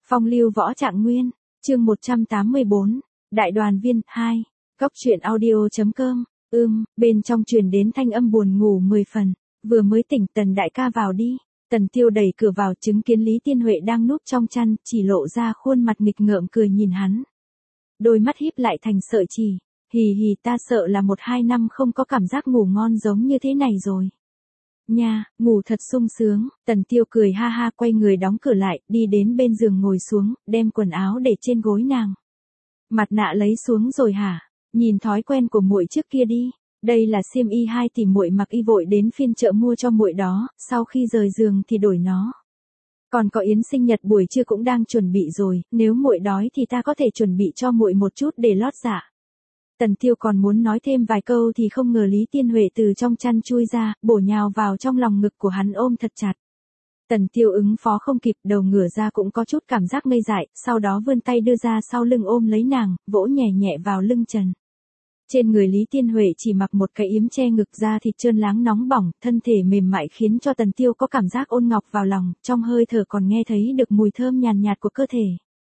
Phong lưu võ trạng nguyên, chương 184, Đại đoàn viên 2, Góc truyện audio.com, bên trong truyền đến thanh âm buồn ngủ 10 phần, vừa mới tỉnh Tần đại ca vào đi. Tần Tiêu đẩy cửa vào chứng kiến Lý Tiên Huệ đang núp trong chăn, chỉ lộ ra khuôn mặt nghịch ngợm cười nhìn hắn. Đôi mắt híp lại thành sợi chỉ, hì ta sợ là 1-2 năm không có cảm giác ngủ ngon giống như thế này rồi. Nha, ngủ thật sung sướng, Tần Tiêu cười ha ha quay người đóng cửa lại, đi đến bên giường ngồi xuống, đem quần áo để trên gối nàng. Mặt nạ lấy xuống rồi hả? Nhìn thói quen của muội trước kia đi, đây là xiêm y 2 tỷ muội mặc y vội đến phiên chợ mua cho muội đó, sau khi rời giường thì đổi nó. Còn có yến sinh nhật buổi trưa cũng đang chuẩn bị rồi, nếu muội đói thì ta có thể chuẩn bị cho muội một chút để lót dạ. Tần Tiêu còn muốn nói thêm vài câu thì không ngờ Lý Tiên Huệ từ trong chăn chui ra, bổ nhào vào trong lòng ngực của hắn ôm thật chặt. Tần Tiêu ứng phó không kịp, đầu ngửa ra cũng có chút cảm giác ngây dại, sau đó vươn tay đưa ra sau lưng ôm lấy nàng, vỗ nhẹ nhẹ vào lưng trần. Trên người Lý Tiên Huệ chỉ mặc một cái yếm che ngực da thịt trơn láng nóng bỏng, thân thể mềm mại khiến cho Tần Tiêu có cảm giác ôn ngọc vào lòng, trong hơi thở còn nghe thấy được mùi thơm nhàn nhạt của cơ thể.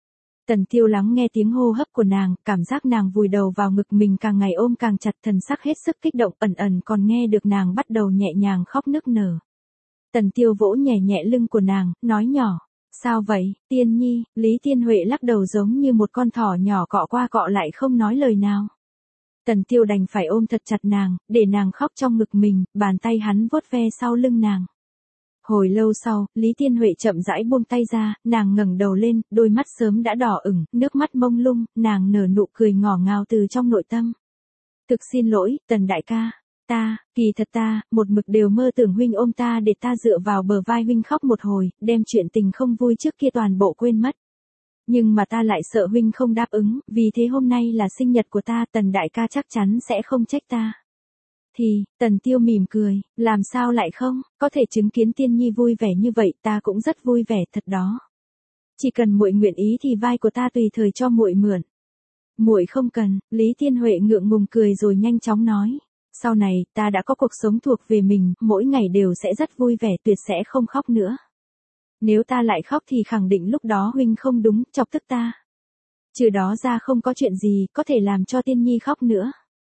Tần Tiêu lắng nghe tiếng hô hấp của nàng, cảm giác nàng vùi đầu vào ngực mình càng ngày ôm càng chặt, thần sắc hết sức kích động, ẩn còn nghe được nàng bắt đầu nhẹ nhàng khóc nức nở. Tần Tiêu vỗ nhẹ nhẹ lưng của nàng, nói nhỏ, sao vậy, Tiên Nhi? Lý Tiên Huệ lắc đầu giống như một con thỏ nhỏ cọ qua cọ lại không nói lời nào. Tần Tiêu đành phải ôm thật chặt nàng, để nàng khóc trong ngực mình, bàn tay hắn vuốt ve sau lưng nàng. Hồi lâu sau, Lý Tiên Huệ chậm rãi buông tay ra, nàng ngẩng đầu lên, đôi mắt sớm đã đỏ ửng, nước mắt mông lung, nàng nở nụ cười ngỏ ngào từ trong nội tâm. Thực xin lỗi, Tần đại ca, kỳ thật ta, một mực đều mơ tưởng huynh ôm ta để ta dựa vào bờ vai huynh khóc một hồi, đem chuyện tình không vui trước kia toàn bộ quên mất. Nhưng mà ta lại sợ huynh không đáp ứng, vì thế hôm nay là sinh nhật của ta, Tần đại ca chắc chắn sẽ không trách ta. Thì, Tần Tiêu mỉm cười, làm sao lại không, có thể chứng kiến Tiên Nhi vui vẻ như vậy, ta cũng rất vui vẻ thật đó. Chỉ cần muội nguyện ý thì vai của ta tùy thời cho muội mượn. Muội không cần, Lý Tiên Huệ ngượng ngùng cười rồi nhanh chóng nói, sau này ta đã có cuộc sống thuộc về mình, mỗi ngày đều sẽ rất vui vẻ, tuyệt sẽ không khóc nữa. Nếu ta lại khóc thì khẳng định lúc đó huynh không đúng, chọc tức ta. Trừ đó ra không có chuyện gì có thể làm cho Tiên Nhi khóc nữa.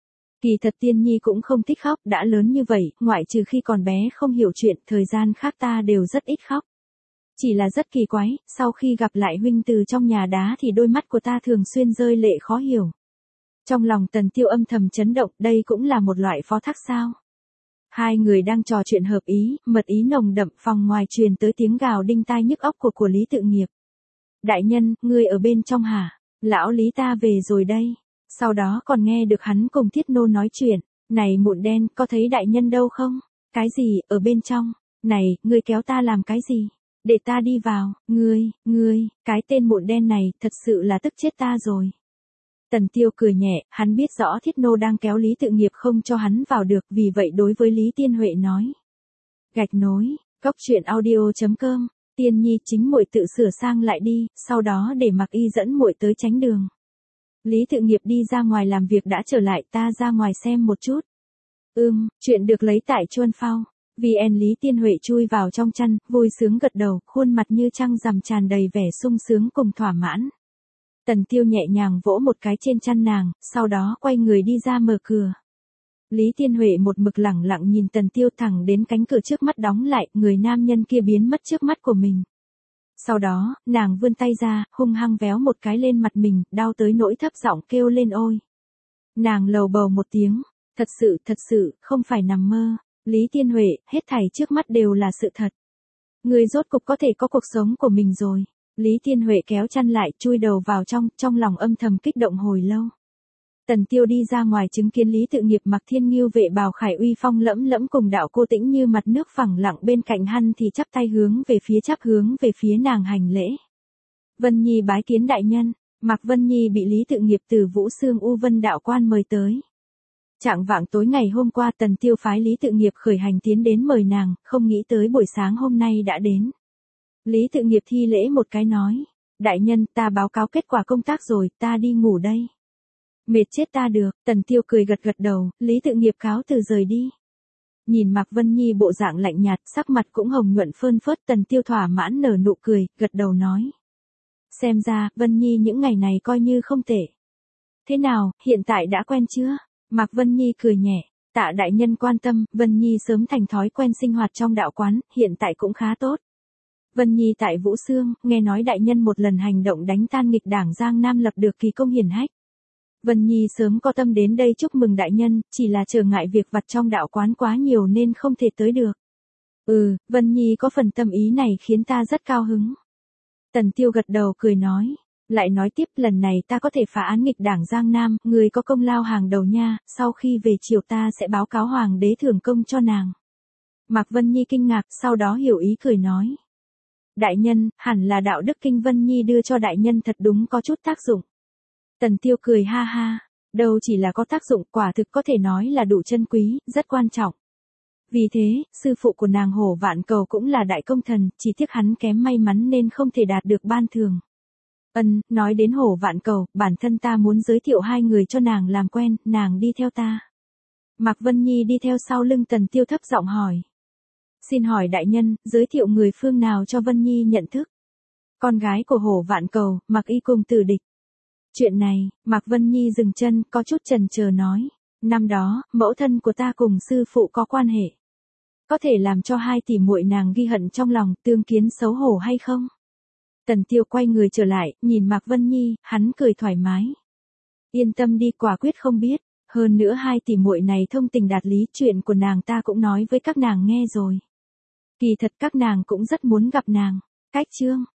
Kỳ thật Tiên Nhi cũng không thích khóc, đã lớn như vậy, ngoại trừ khi còn bé không hiểu chuyện, thời gian khác ta đều rất ít khóc. Chỉ là rất kỳ quái, sau khi gặp lại huynh từ trong nhà đá thì đôi mắt của ta thường xuyên rơi lệ khó hiểu. Trong lòng Tần Tiêu âm thầm chấn động, đây cũng là một loại phó thác sao? Hai người đang trò chuyện hợp ý, mật ý nồng đậm, phòng ngoài truyền tới tiếng gào đinh tai nhức óc của Lý Tự Nghiệp. Đại nhân, ngươi ở bên trong hả? Lão Lý ta về rồi đây. Sau đó còn nghe được hắn cùng Thiết Nô nói chuyện, này mụn đen, có thấy đại nhân đâu không? Cái gì, ở bên trong? Này, ngươi kéo ta làm cái gì? Để ta đi vào, ngươi, cái tên mụn đen này, thật sự là tức chết ta rồi. Tần Tiêu cười nhẹ, hắn biết rõ Thiết Nô đang kéo Lý Tự Nghiệp không cho hắn vào được, vì vậy đối với Lý Tiên Huệ nói. Gạch nối, Góc truyện audio.com, Tiên Nhi chính muội tự sửa sang lại đi, sau đó để Mặc Y dẫn muội tới tránh đường. Lý Tự Nghiệp đi ra ngoài làm việc đã trở lại, ta ra ngoài xem một chút. Chuyện được lấy tại Chuân Phao. VN Lý Tiên Huệ chui vào trong chăn, vui sướng gật đầu, khuôn mặt như trăng rằm tràn đầy vẻ sung sướng cùng thỏa mãn. Tần Tiêu nhẹ nhàng vỗ một cái trên chăn nàng, sau đó quay người đi ra mở cửa. Lý Tiên Huệ một mực lẳng lặng nhìn Tần Tiêu thẳng đến cánh cửa trước mắt đóng lại, người nam nhân kia biến mất trước mắt của mình. Sau đó, nàng vươn tay ra, hung hăng véo một cái lên mặt mình, đau tới nỗi thấp giọng kêu lên ôi. Nàng lầu bầu một tiếng, thật sự, không phải nằm mơ. Lý Tiên Huệ, hết thảy trước mắt đều là sự thật. Người rốt cục có thể có cuộc sống của mình rồi. Lý Tiên Huệ kéo chăn lại, chui đầu vào trong lòng âm thầm kích động hồi lâu. Tần Tiêu đi ra ngoài chứng kiến Lý Tự Nghiệp mặc thiên ngưu vệ bào khải uy phong lẫm lẫm cùng đạo cô tĩnh như mặt nước phẳng lặng bên cạnh hắn thì chắp tay hướng về phía nàng hành lễ. Vân Nhi bái kiến đại nhân. Mạc Vân Nhi bị Lý Tự Nghiệp từ Vũ Xương U Vân đạo quan mời tới. Trạng vạng tối ngày hôm qua Tần Tiêu phái Lý Tự Nghiệp khởi hành tiến đến mời nàng, không nghĩ tới buổi sáng hôm nay đã đến. Lý Tự Nghiệp thi lễ một cái nói, đại nhân, ta báo cáo kết quả công tác rồi, ta đi ngủ đây. Mệt chết ta được, Tần Tiêu cười gật đầu, Lý Tự Nghiệp cáo từ rời đi. Nhìn Mạc Vân Nhi bộ dạng lạnh nhạt, sắc mặt cũng hồng nhuận phơn phớt, Tần Tiêu thỏa mãn nở nụ cười, gật đầu nói. Xem ra, Vân Nhi những ngày này coi như không tệ. Thế nào, hiện tại đã quen chưa? Mạc Vân Nhi cười nhẹ, tạ đại nhân quan tâm, Vân Nhi sớm thành thói quen sinh hoạt trong đạo quán, hiện tại cũng khá tốt. Vân Nhi tại Vũ Xương, nghe nói đại nhân một lần hành động đánh tan nghịch đảng Giang Nam lập được kỳ công hiển hách. Vân Nhi sớm có tâm đến đây chúc mừng đại nhân, chỉ là trở ngại việc vặt trong đạo quán quá nhiều nên không thể tới được. Vân Nhi có phần tâm ý này khiến ta rất cao hứng. Tần Tiêu gật đầu cười nói, lại nói tiếp lần này ta có thể phá án nghịch đảng Giang Nam, người có công lao hàng đầu nha, sau khi về chiều ta sẽ báo cáo hoàng đế thưởng công cho nàng. Mạc Vân Nhi kinh ngạc, sau đó hiểu ý cười nói. Đại nhân, hẳn là đạo đức kinh Vân Nhi đưa cho đại nhân thật đúng có chút tác dụng. Tần Tiêu cười ha ha, đâu chỉ là có tác dụng, quả thực có thể nói là đủ chân quý, rất quan trọng. Vì thế, sư phụ của nàng Hổ Vạn Cầu cũng là đại công thần, chỉ tiếc hắn kém may mắn nên không thể đạt được ban thưởng. Nói đến Hổ Vạn Cầu, bản thân ta muốn giới thiệu hai người cho nàng làm quen, nàng đi theo ta. Mạc Vân Nhi đi theo sau lưng Tần Tiêu thấp giọng hỏi. Xin hỏi đại nhân, giới thiệu người phương nào cho Vân Nhi nhận thức? Con gái của Hổ Vạn Cầu, Mạc Y cùng tử địch. Chuyện này, Mạc Vân Nhi dừng chân, có chút chần chờ nói. Năm đó, mẫu thân của ta cùng sư phụ có quan hệ. Có thể làm cho hai tỷ muội nàng ghi hận trong lòng, tương kiến xấu hổ hay không? Tần Tiêu quay người trở lại, nhìn Mạc Vân Nhi, hắn cười thoải mái. Yên tâm đi, quả quyết không biết. Hơn nữa hai tỷ muội này thông tình đạt lý, chuyện của nàng ta cũng nói với các nàng nghe rồi. Kỳ thật các nàng cũng rất muốn gặp nàng. Cách chương